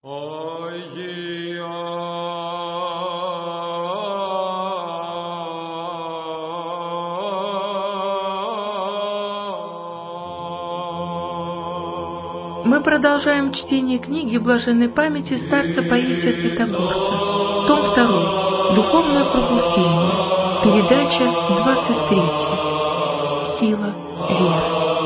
Мы продолжаем чтение книги блаженной памяти старца Паисия Святогорца, том 2, Духовное пробуждение, передача 23, Сила веры.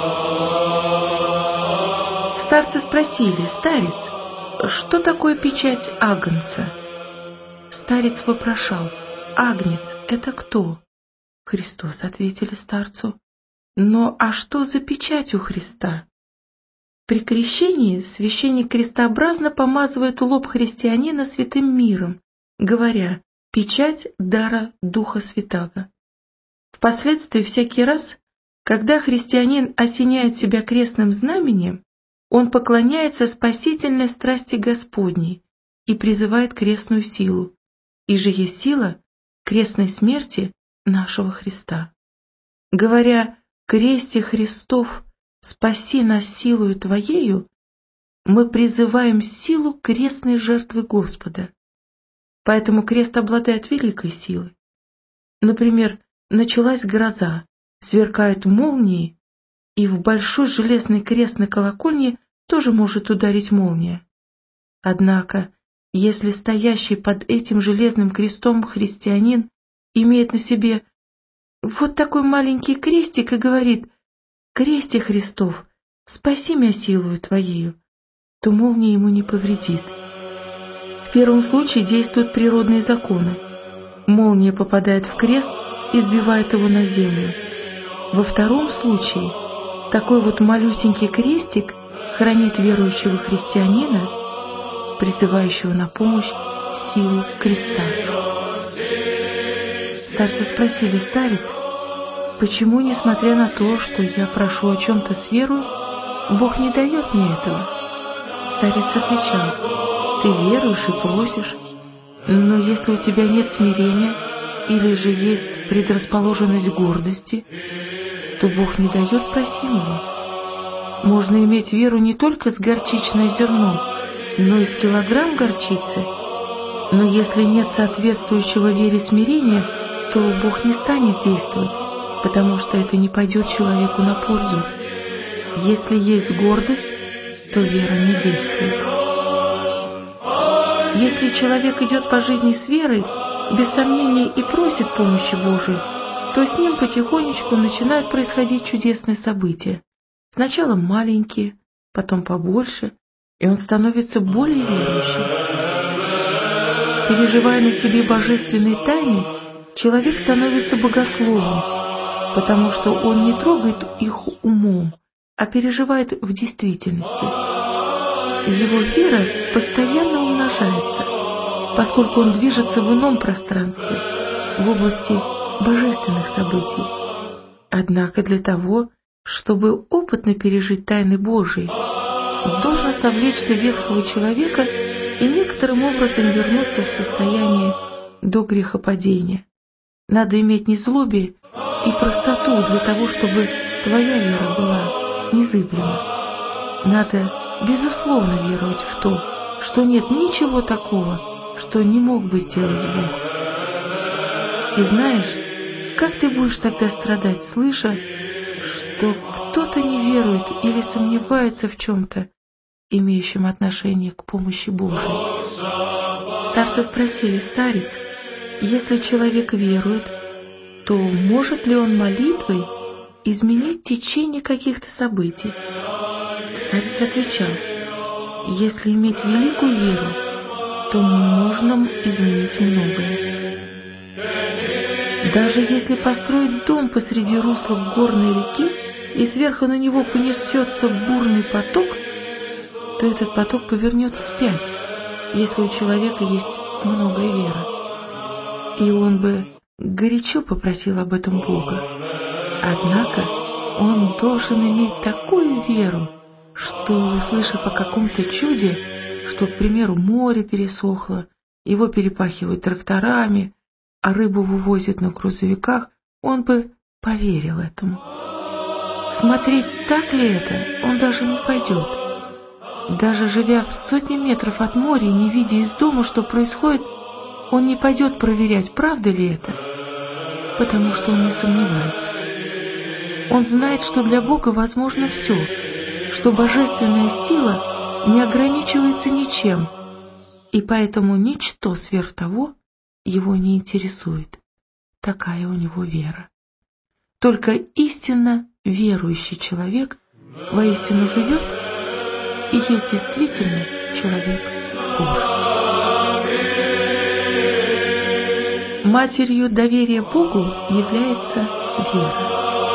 Старцы спросили: «Старец, что такое печать Агнца?» Старец вопрошал: «Агнец — это кто?» «Христос», — ответили старцу. «Но а что за печать у Христа?» При крещении священник крестообразно помазывает лоб христианина святым миром, говоря: «Печать дара Духа Святаго». Впоследствии всякий раз, когда христианин осеняет себя крестным знамением, он поклоняется спасительной страсти Господней и призывает крестную силу, и же есть сила крестной смерти нашего Христа. Говоря: «Кресте Христов, спаси нас силою Твоею», мы призываем силу крестной жертвы Господа. Поэтому крест обладает великой силой. Например, началась гроза, сверкают молнии, и в большой железный крест на колокольне тоже может ударить молния. Однако, если стоящий под этим железным крестом христианин имеет на себе вот такой маленький крестик и говорит: «Кресте Христов, спаси меня силою Твоею», то молния ему не повредит. В первом случае действуют природные законы. Молния попадает в крест и сбивает его на землю. Во втором случае такой вот малюсенький крестик хранит верующего христианина, призывающего на помощь силу креста. Старцы спросили: «Старец, почему, несмотря на то, что я прошу о чем-то с верою, Бог не дает мне этого?» Старец отвечал: «Ты веруешь и просишь, но если у тебя нет смирения или же есть предрасположенность к гордости, то Бог не дает просимого. Можно иметь веру не только с горчичное зерно, но и с килограмм горчицы. Но если нет соответствующего вере смирения, то Бог не станет действовать, потому что это не пойдет человеку на пользу. Если есть гордость, то вера не действует. Если человек идет по жизни с верой, без сомнения и просит помощи Божией, то с ним потихонечку начинают происходить чудесные события. Сначала маленькие, потом побольше, и он становится более верующим. Переживая на себе божественные тайны, человек становится богословом, потому что он не трогает их умом, а переживает в действительности. Его вера постоянно умножается, поскольку он движется в ином пространстве, в области божественных событий. Однако для того, чтобы опытно пережить тайны Божии, должно совлечься ветхого человека и некоторым образом вернуться в состояние до грехопадения. Надо иметь незлобие и простоту для того, чтобы твоя вера была незыблема. Надо безусловно веровать в то, что нет ничего такого, что не мог бы сделать Бог. И знаешь, как ты будешь тогда страдать, слыша, что кто-то не верует или сомневается в чем-то, имеющем отношение к помощи Божией. Старцы спросили: «Старец, если человек верует, то может ли он молитвой изменить течение каких-то событий?» Старец отвечал: «Если иметь великую веру, то можно изменить многое. Даже если построить дом посреди русла горной реки, и сверху на него понесется бурный поток, то этот поток повернется вспять, если у человека есть многое веры. И он бы горячо попросил об этом Бога. Однако он должен иметь такую веру, что, услышав о каком-то чуде, что, к примеру, море пересохло, его перепахивают тракторами, а рыбу вывозят на грузовиках, он бы поверил этому. Смотреть, так ли это, он даже не пойдет. Даже живя в сотни метров от моря и не видя из дома, что происходит, он не пойдет проверять, правда ли это, потому что он не сомневается. Он знает, что для Бога возможно все, что божественная сила не ограничивается ничем, и поэтому ничто сверх того его не интересует. Такая у него вера. Только истинно верующий человек воистину живет и есть действительно человек Божий. Матерью доверия Богу является вера.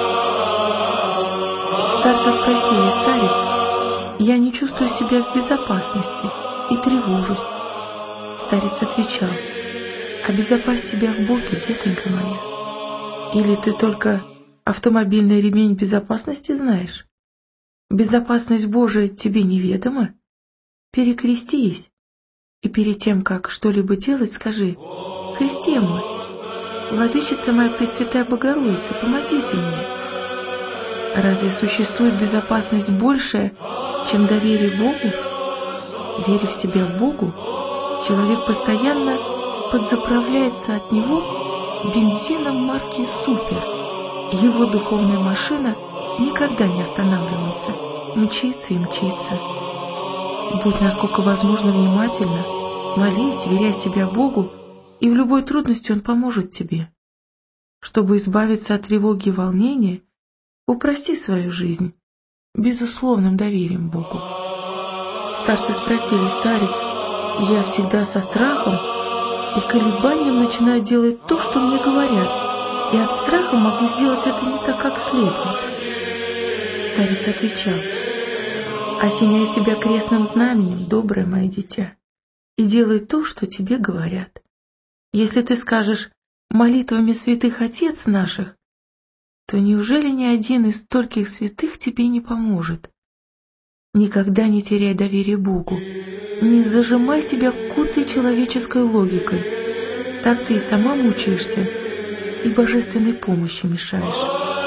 Старца спросили: старец, я не чувствую себя в безопасности и тревожусь. Старец отвечал: обезопась себя в Боге, детонька моя. Или ты только автомобильный ремень безопасности знаешь? Безопасность Божия тебе неведома? Перекрестись, и перед тем, как что-либо делать, скажи: Христе мой, Владычица моя Пресвятая Богородица, помогите мне. Разве существует безопасность большая, чем доверие Богу? Веря в себя Богу, человек постоянно подзаправляется от Него бензином марки «Супер». Его духовная машина никогда не останавливается, мчится и мчится. Будь насколько возможно внимательна, молись, веряй себя Богу, и в любой трудности Он поможет тебе. Чтобы избавиться от тревоги и волнения, упрости свою жизнь безусловным доверием Богу. Старцы спросили: старец, я всегда со страхом и колебанием начинаю делать то, что мне говорят, и от страха могу сделать это не так, как следует. Старец отвечал: осеняй себя крестным знаменем, доброе мое дитя, и делай то, что тебе говорят. Если ты скажешь молитвами святых отец наших, то неужели ни один из стольких святых тебе не поможет? Никогда не теряй доверие Богу, не зажимай себя куцей человеческой логикой, так ты и сама мучаешься, и божественной помощи мешаешь.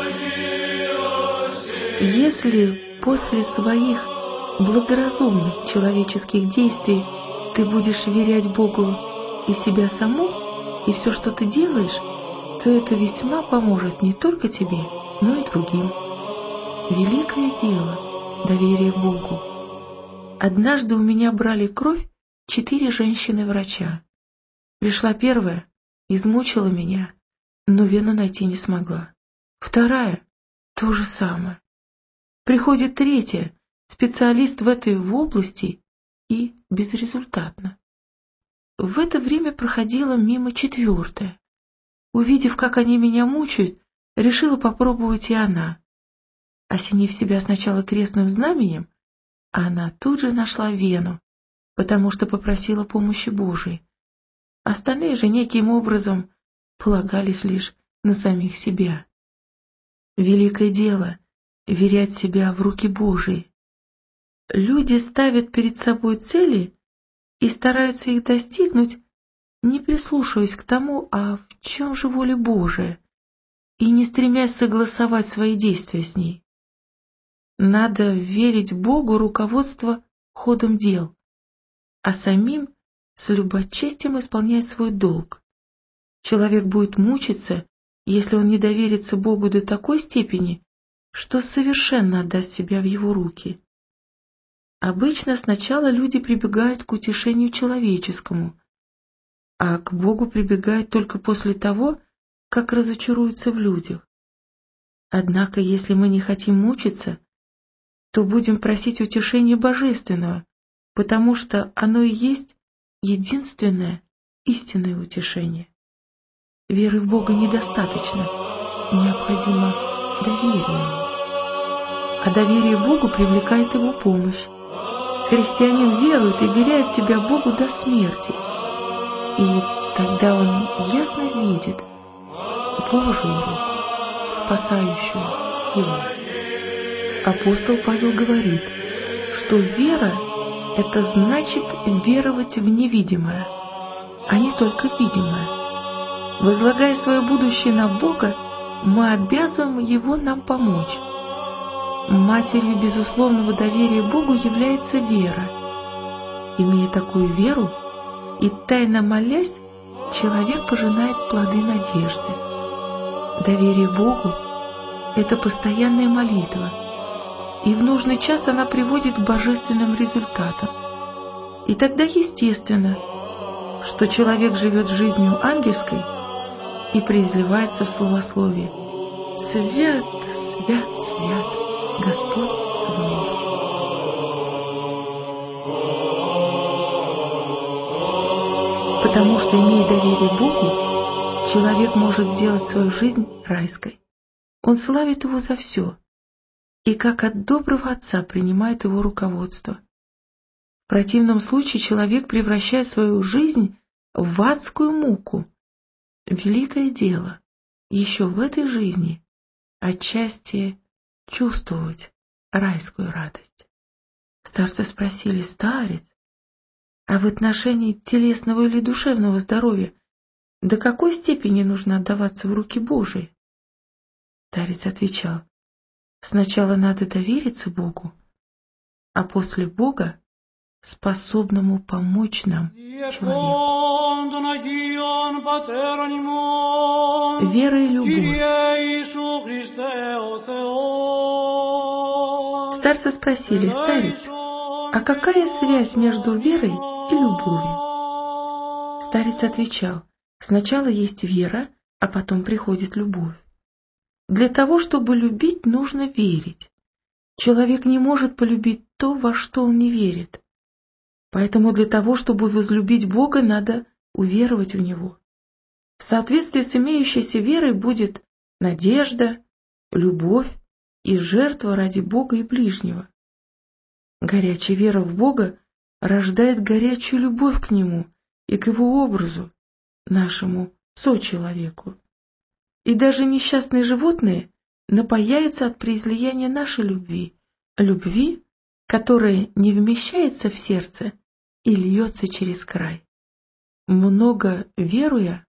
Если после своих благоразумных человеческих действий ты будешь верять Богу и себя саму, и все, что ты делаешь, то это весьма поможет не только тебе, но и другим. Великое дело — доверие Богу. Однажды у меня брали кровь 4 женщины-врача. Пришла первая, измучила меня, но вену найти не смогла. Вторая — то же самое. Приходит третья, специалист в этой области, и безрезультатно. В это время проходила мимо четвертая. Увидев, как они меня мучают, решила попробовать и она. Осенив себя сначала крестным знаменем, она тут же нашла вену, потому что попросила помощи Божией. Остальные же неким образом полагались лишь на самих себя. Великое дело — верять себя в руки Божии. Люди ставят перед собой цели и стараются их достигнуть, не прислушиваясь к тому, а в чем же воля Божия, и не стремясь согласовать свои действия с ней. Надо верить Богу руководство ходом дел, а самим с любочестием исполнять свой долг. Человек будет мучиться, если он не доверится Богу до такой степени, что совершенно отдаст себя в Его руки. Обычно сначала люди прибегают к утешению человеческому, а к Богу прибегают только после того, как разочаруются в людях. Однако, если мы не хотим мучиться, то будем просить утешения божественного, потому что оно и есть единственное истинное утешение. Веры в Бога недостаточно, необходимо доверие Ему. А доверие Богу привлекает Его помощь. Христианин верует и веряет себя Богу до смерти, и тогда он ясно видит Божию руку, спасающую его. Апостол Павел говорит, что вера — это значит веровать в невидимое, а не только в видимое. Возлагая свое будущее на Бога, мы обязываем Его нам помочь. Матерью безусловного доверия Богу является вера. Имея такую веру и тайно молясь, человек пожинает плоды надежды. Доверие Богу – это постоянная молитва, и в нужный час она приводит к божественным результатам. И тогда естественно, что человек живет жизнью ангельской и преизливается в словословие: «Свят, свят, свят, Господь Саваоф». Потому что, имея доверие Богу, человек может сделать свою жизнь райской. Он славит Его за все, и как от доброго Отца принимает Его руководство. В противном случае человек превращает свою жизнь в адскую муку. Великое дело еще в этой жизни отчасти чувствовать райскую радость. Старцы спросили: «Старец, а в отношении телесного или душевного здоровья до какой степени нужно отдаваться в руки Божии?» Старец отвечал: «Сначала надо довериться Богу, а после Бога способному помочь нам человеку». Вера и любовь. Старцы спросили: «Старец, а какая связь между верой и любовью?» Старец отвечал: «Сначала есть вера, а потом приходит любовь. Для того, чтобы любить, нужно верить. Человек не может полюбить то, во что он не верит. Поэтому для того, чтобы возлюбить Бога, надо уверовать в Него. В соответствии с имеющейся верой будет надежда, любовь и жертва ради Бога и ближнего. Горячая вера в Бога рождает горячую любовь к Нему и к Его образу, нашему сочеловеку. И даже несчастные животные напаяются от преизлияния нашей любви, любви, которая не вмещается в сердце и льется через край. Много веруя,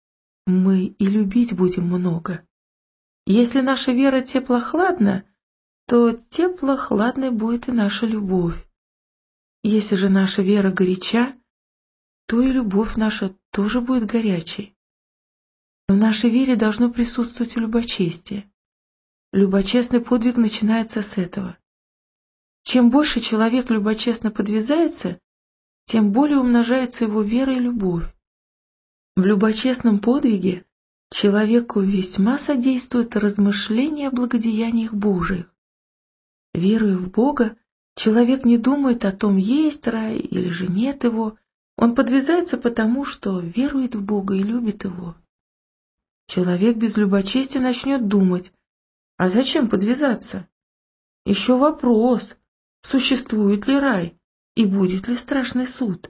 мы и любить будем много. Если наша вера теплохладна, то теплохладной будет и наша любовь. Если же наша вера горяча, то и любовь наша тоже будет горячей. В нашей вере должно присутствовать любочестие. Любочестный подвиг начинается с этого. Чем больше человек любочестно подвязается, тем более умножается его вера и любовь. В любочестном подвиге человеку весьма содействует размышление о благодеяниях Божиих. Веруя в Бога, человек не думает о том, есть рай или же нет его. Он подвязается потому, что верует в Бога и любит Его. Человек без любочестия начнет думать: а зачем подвязаться? Еще вопрос, существует ли рай и будет ли страшный суд.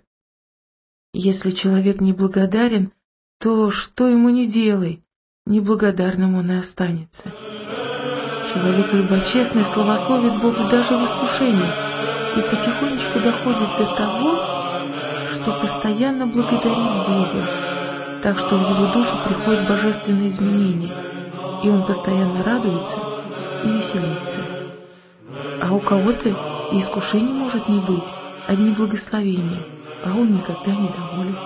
Если человек неблагодарен, то что ему ни делай, неблагодарным он и останется. Человек любочестный славословит Бога даже в искушении и потихонечку доходит до того, что постоянно благодарит Бога, так что в его душу приходят божественные изменения, и он постоянно радуется и веселится. А у кого-то и искушений может не быть, одни благословения, а он никогда не доволен.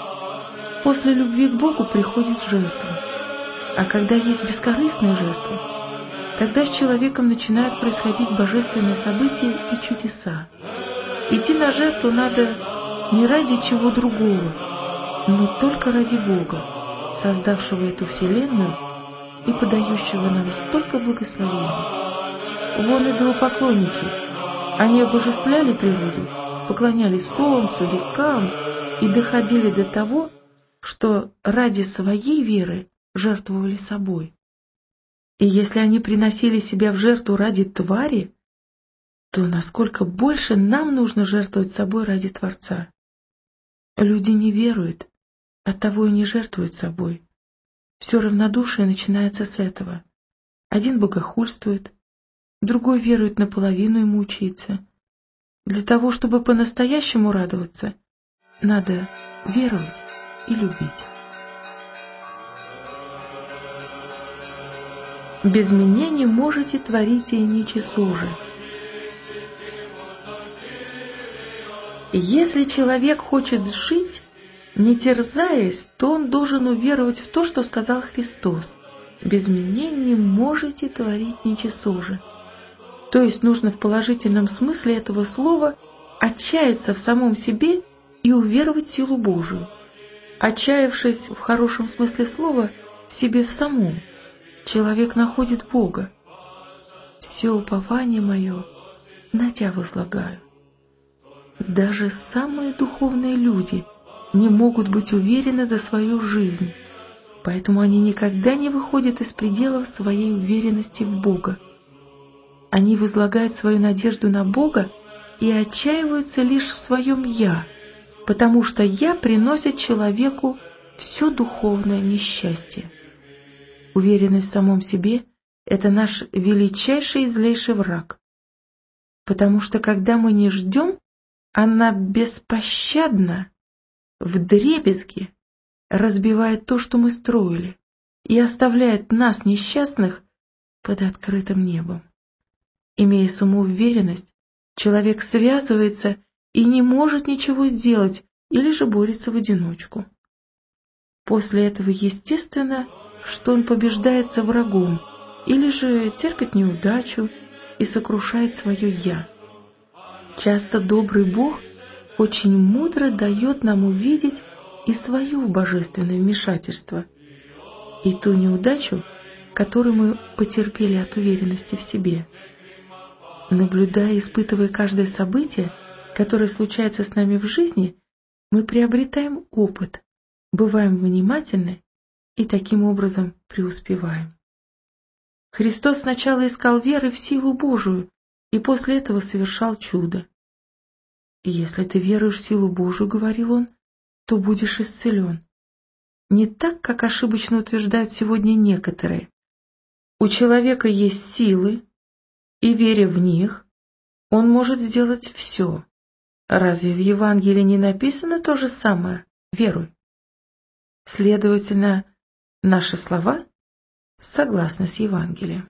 После любви к Богу приходит жертва, а когда есть бескорыстная жертва, тогда с человеком начинают происходить божественные события и чудеса. Идти на жертву надо не ради чего другого, но только ради Бога, создавшего эту вселенную и подающего нам столько благословений. Вон идолопоклонники, они обожествляли природу, поклонялись солнцу, рекам и доходили до того, что ради своей веры жертвовали собой. И если они приносили себя в жертву ради твари, то насколько больше нам нужно жертвовать собой ради Творца. Люди не веруют, оттого и не жертвуют собой. Все равнодушие начинается с этого. Один богохульствует, другой верует наполовину и мучается. Для того, чтобы по-настоящему радоваться, надо веровать и любить. без меня не можете творить и ничего же. Если человек хочет жить, не терзаясь, то он должен уверовать в то, что сказал Христос. Без меня не можете творить ничего же. То есть нужно в положительном смысле этого слова отчаяться в самом себе и уверовать в силу Божию. Отчаявшись в хорошем смысле слова в себе в самом, человек находит Бога. Все упование мое на Тя возлагаю. Даже самые духовные люди не могут быть уверены за свою жизнь, поэтому они никогда не выходят из пределов своей уверенности в Бога. Они возлагают свою надежду на Бога и отчаиваются лишь в своем «я», потому что «я» приносит человеку все духовное несчастье. Уверенность в самом себе – это наш величайший и злейший враг, потому что когда мы не ждем, она беспощадно, вдребезги разбивает то, что мы строили, и оставляет нас, несчастных, под открытым небом. Имея самоуверенность, человек связывается и не может ничего сделать, или же борется в одиночку. После этого естественно, что он побеждается врагом, или же терпит неудачу и сокрушает свое «я». Часто добрый Бог очень мудро дает нам увидеть и свое божественное вмешательство, и ту неудачу, которую мы потерпели от уверенности в себе. Наблюдая и испытывая каждое событие, которое случается с нами в жизни, мы приобретаем опыт, бываем внимательны и таким образом преуспеваем. Христос сначала искал веры в силу Божию и после этого совершал чудо. И если ты веруешь в силу Божию, говорил он, то будешь исцелен. Не так, как ошибочно утверждают сегодня некоторые. У человека есть силы, и, веря в них, он может сделать все. Разве в Евангелии не написано то же самое? Веруй. Следовательно, наши слова согласны с Евангелием.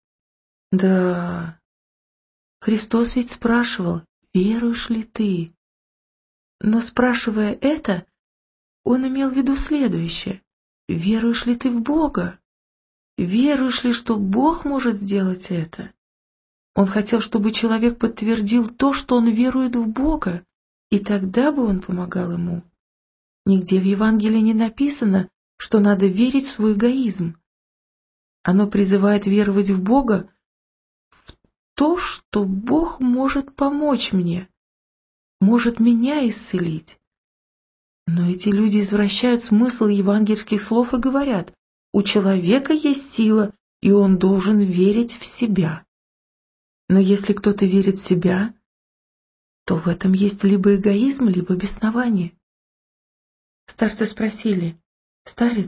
Да, Христос ведь спрашивал, веруешь ли ты? Но спрашивая это, он имел в виду следующее. Веруешь ли ты в Бога? Веруешь ли, что Бог может сделать это? Он хотел, чтобы человек подтвердил то, что он верует в Бога, и тогда бы он помогал ему. Нигде в Евангелии не написано, что надо верить в свой эгоизм. Оно призывает веровать в Бога, в то, что Бог может помочь мне, может меня исцелить. Но эти люди извращают смысл евангельских слов и говорят, у человека есть сила, и он должен верить в себя. Но если кто-то верит в себя, то в этом есть либо эгоизм, либо беснование. Старцы спросили, старец,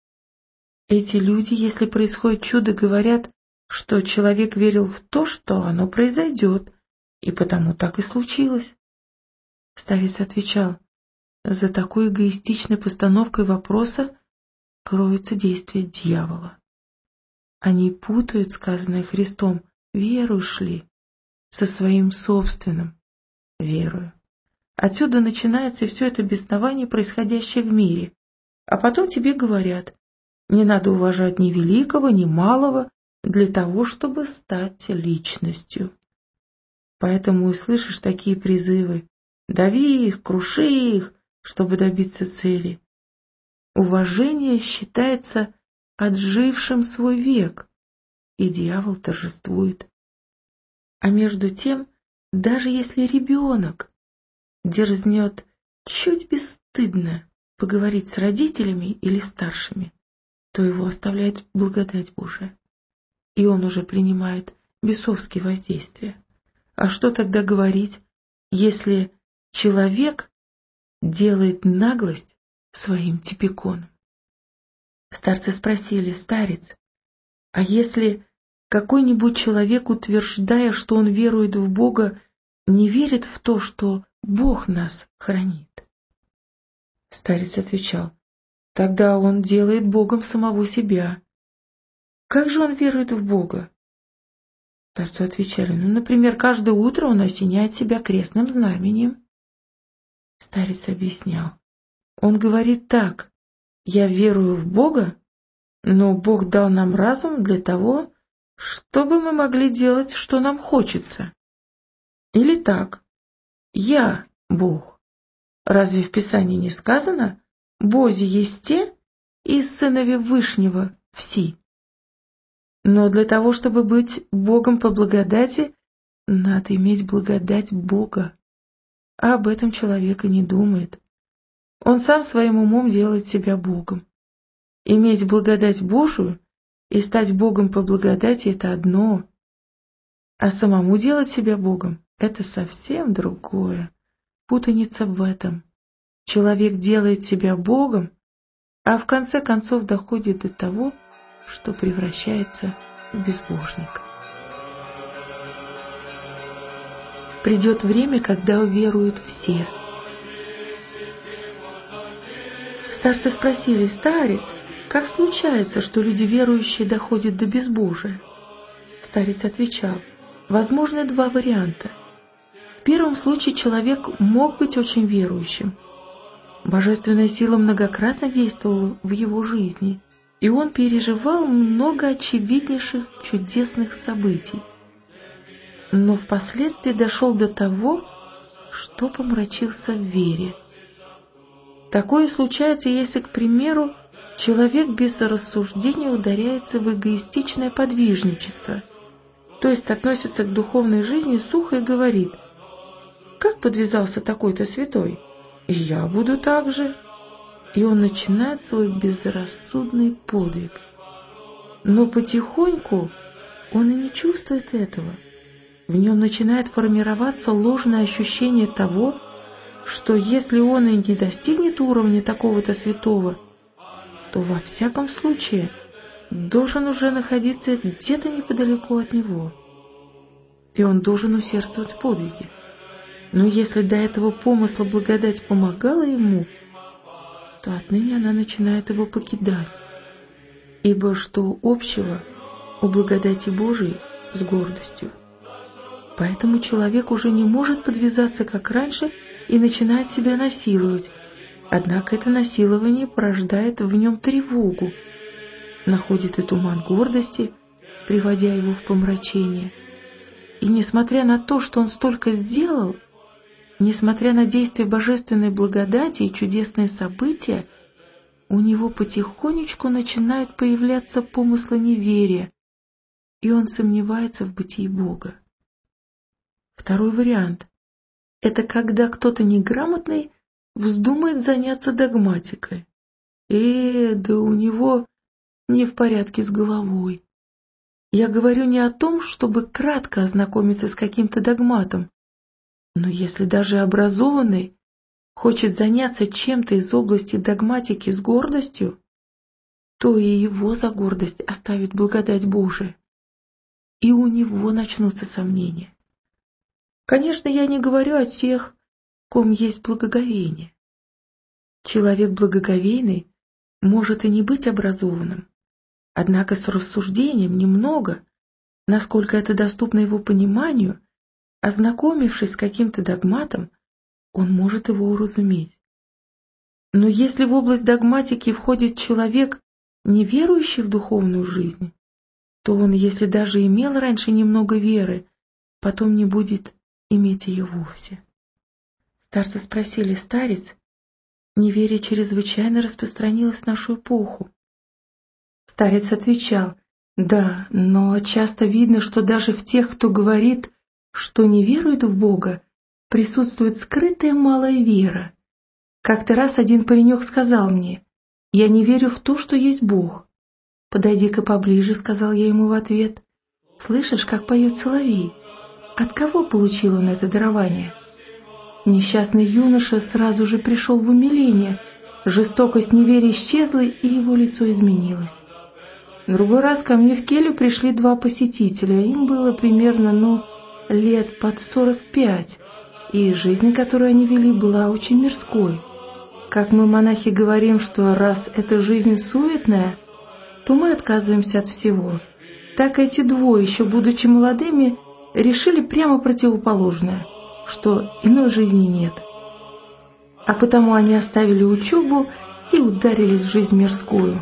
эти люди, если происходит чудо, говорят, что человек верил в то, что оно произойдет, и потому так и случилось. Старец отвечал, за такой эгоистичной постановкой вопроса кроется действие дьявола. Они путают сказанное Христом «веруешь ли?» со своим собственным «верую». Отсюда начинается все это беснование, происходящее в мире. А потом тебе говорят, не надо уважать ни великого, ни малого для того, чтобы стать личностью. Поэтому и слышишь такие призывы «дави их, круши их», чтобы добиться цели. Уважение считается отжившим свой век, и дьявол торжествует. А между тем, даже если ребенок дерзнет чуть бесстыдно поговорить с родителями или старшими, то его оставляет благодать Божия, и он уже принимает бесовские воздействия. А что тогда говорить, если человек делает наглость своим типиконом? Старцы спросили, старец, а если какой-нибудь человек, утверждая, что он верует в Бога, не верит в то, что Бог нас хранит? Старец отвечал, тогда он делает Богом самого себя. Как же он верует в Бога? Старцу отвечали: например, каждое утро он осеняет себя крестным знаменем. Старец объяснял: он говорит так: я верую в Бога, но Бог дал нам разум для того, чтобы мы могли делать, что нам хочется. Или так: я Бог. Разве в Писании не сказано: Бози есть те, и сынови Вышнего все? Но для того, чтобы быть Богом по благодати, надо иметь благодать Бога. А об этом человек и не думает. Он сам своим умом делает себя Богом. Иметь благодать Божию и стать Богом по благодати — это одно, а самому делать себя Богом — это совсем другое. Путаница в этом. Человек делает себя Богом, а в конце концов доходит до того, что превращается в безбожника. Придет время, когда уверуют все. Старцы спросили: старец, как случается, что люди верующие доходят до безбожия? Старец отвечал: возможны два варианта. В первом случае человек мог быть очень верующим. Божественная сила многократно действовала в его жизни, и он переживал много очевиднейших чудесных событий. Но впоследствии дошел до того, что помрачился в вере. Такое случается, если, к примеру, человек без рассуждения ударяется в эгоистичное подвижничество, то есть относится к духовной жизни сухо и говорит: как подвязался такой-то святой, и я буду так же. И он начинает свой безрассудный подвиг. Но потихоньку он и не чувствует этого. В нем начинает формироваться ложное ощущение того, что если он и не достигнет уровня такого-то святого, то во всяком случае должен уже находиться где-то неподалеку от него, и он должен усердствовать в подвиге. Но если до этого помысла благодать помогала ему, то отныне она начинает его покидать, ибо что общего у благодати Божией с гордостью? Поэтому человек уже не может подвязаться, как раньше, и начинает себя насиловать. Однако это насилование порождает в нем тревогу, находит и туман гордости, приводя его в помрачение. И несмотря на то, что он столько сделал, несмотря на действие божественной благодати и чудесные события, у него потихонечку начинают появляться помыслы неверия, и он сомневается в бытии Бога. Второй вариант — это когда кто-то неграмотный вздумает заняться догматикой. Да у него не в порядке с головой. Я говорю не о том, чтобы кратко ознакомиться с каким-то догматом, но если даже образованный хочет заняться чем-то из области догматики с гордостью, то и его за гордость оставит благодать Божия, и у него начнутся сомнения. Конечно, я не говорю о тех, ком есть благоговение. Человек благоговейный может и не быть образованным, однако с рассуждением немного, насколько это доступно его пониманию, ознакомившись с каким-то догматом, он может его уразуметь. Но если в область догматики входит человек, не верующий в духовную жизнь, то он, если даже имел раньше немного веры, потом не будет иметь ее вовсе. Старцы спросили: старец, неверие чрезвычайно распространилось в нашу эпоху. Старец отвечал: да, но часто видно, что даже в тех, кто говорит, что не верует в Бога, присутствует скрытая малая вера. Как-то раз один паренек сказал мне: я не верю в то, что есть Бог. Подойди-ка поближе, сказал я ему в ответ. Слышишь, как поет соловей? От кого получил он это дарование? Несчастный юноша сразу же пришел в умиление, жестокость неверия исчезла, и его лицо изменилось. Другой раз ко мне в келью пришли два посетителя, им было примерно, лет под 45, и жизнь, которую они вели, была очень мирской. Как мы, монахи, говорим, что раз эта жизнь суетная, то мы отказываемся от всего. Так эти двое, еще будучи молодыми, решили прямо противоположное, что иной жизни нет. А потому они оставили учебу и ударились в жизнь мирскую.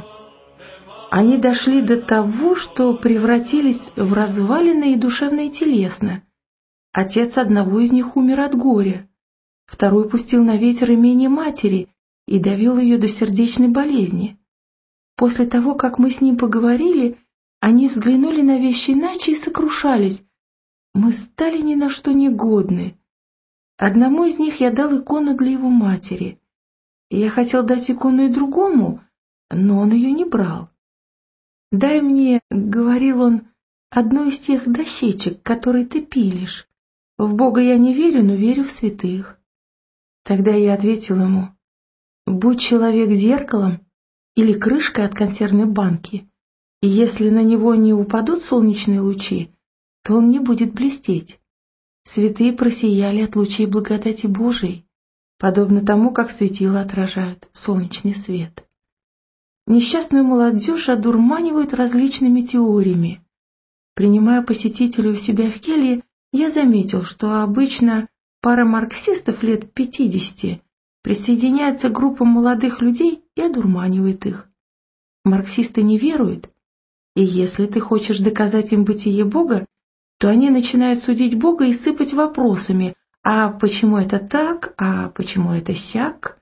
Они дошли до того, что превратились в развалины и душевно, и телесно. Отец одного из них умер от горя, второй пустил на ветер имение матери и довел ее до сердечной болезни. После того, как мы с ним поговорили, они взглянули на вещи иначе и сокрушались. Мы стали ни на что не годны. Одному из них я дал икону для его матери. Я хотел дать икону и другому, но он ее не брал. «Дай мне, — говорил он, — одну из тех дощечек, которые ты пилишь. В Бога я не верю, но верю в святых». Тогда я ответил ему: «Будь человек зеркалом или крышкой от консервной банки, и если на него не упадут солнечные лучи, то он не будет блестеть. Святые просияли от лучей благодати Божией, подобно тому, как светила отражают солнечный свет». Несчастную молодежь одурманивают различными теориями. Принимая посетителей у себя в келье, я заметил, что обычно пара марксистов лет 50 присоединяется к группам молодых людей и одурманивает их. Марксисты не веруют, и если ты хочешь доказать им бытие Бога, то они начинают судить Бога и сыпать вопросами: а почему это так, а почему это сяк?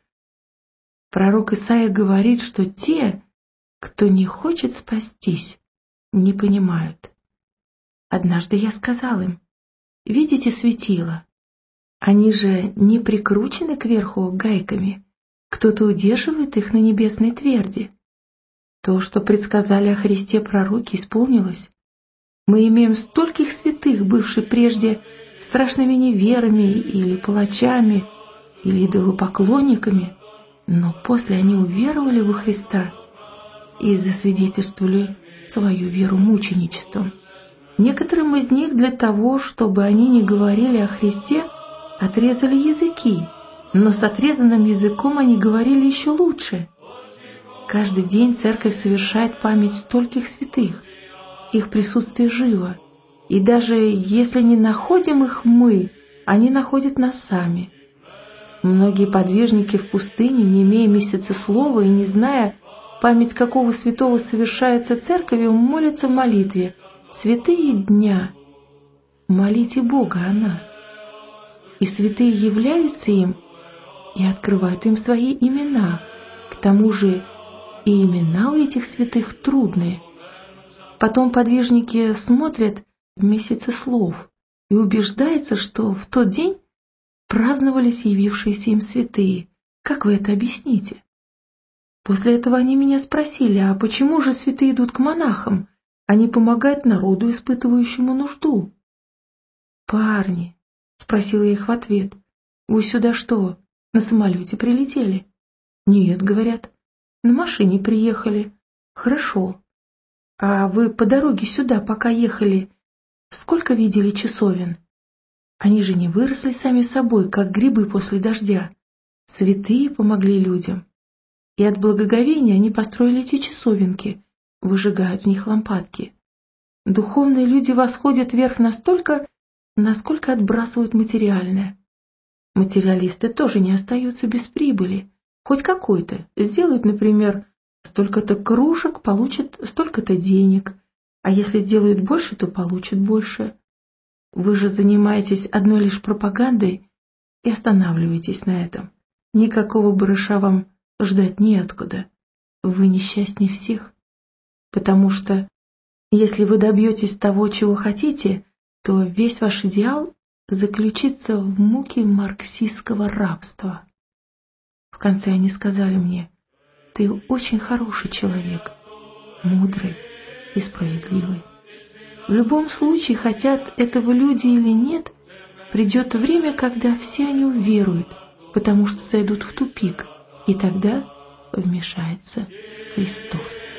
Пророк Исаия говорит, что те, кто не хочет спастись, не понимают. Однажды я сказал им: видите светила? Они же не прикручены кверху гайками, кто-то удерживает их на небесной тверди. То, что предсказали о Христе пророки, исполнилось. Мы имеем стольких святых, бывших прежде страшными неверами или палачами, или идолопоклонниками, но после они уверовали во Христа и засвидетельствовали свою веру мученичеством. Некоторым из них для того, чтобы они не говорили о Христе, отрезали языки, но с отрезанным языком они говорили еще лучше. Каждый день церковь совершает память стольких святых, их присутствие живо, и даже если не находим их мы, они находят нас сами. Многие подвижники в пустыне, не имея месяца слова и не зная, память какого святого совершается церковью, молятся в молитве: «Святые дня, молите Бога о нас». И святые являются им и открывают им свои имена. К тому же и имена у этих святых трудные. Потом подвижники смотрят в месяце слов и убеждаются, что в тот день праздновались явившиеся им святые. Как вы это объясните? После этого они меня спросили: а почему же святые идут к монахам? Они помогают народу, испытывающему нужду. «Парни, — спросила я их в ответ, — вы сюда что, на самолете прилетели?» «Нет, — говорят, — на машине приехали». «Хорошо. А вы по дороге сюда, пока ехали, сколько видели часовен?» Они же не выросли сами собой, как грибы после дождя. Святые помогли людям. И от благоговения они построили эти часовенки, выжигают в них лампадки. Духовные люди восходят вверх настолько, насколько отбрасывают материальное. Материалисты тоже не остаются без прибыли, хоть какой-то. Сделают, например, столько-то кружек, получат столько-то денег, а если сделают больше, то получат больше. Вы же занимаетесь одной лишь пропагандой и останавливаетесь на этом. Никакого барыша вам ждать неоткуда. Вы несчастнее всех. Потому что, если вы добьетесь того, чего хотите, то весь ваш идеал заключится в муке марксистского рабства. В конце они сказали мне: ты очень хороший человек, мудрый и справедливый. В любом случае, хотят этого люди или нет, придет время, когда все они уверуют, потому что зайдут в тупик, и тогда вмешается Христос.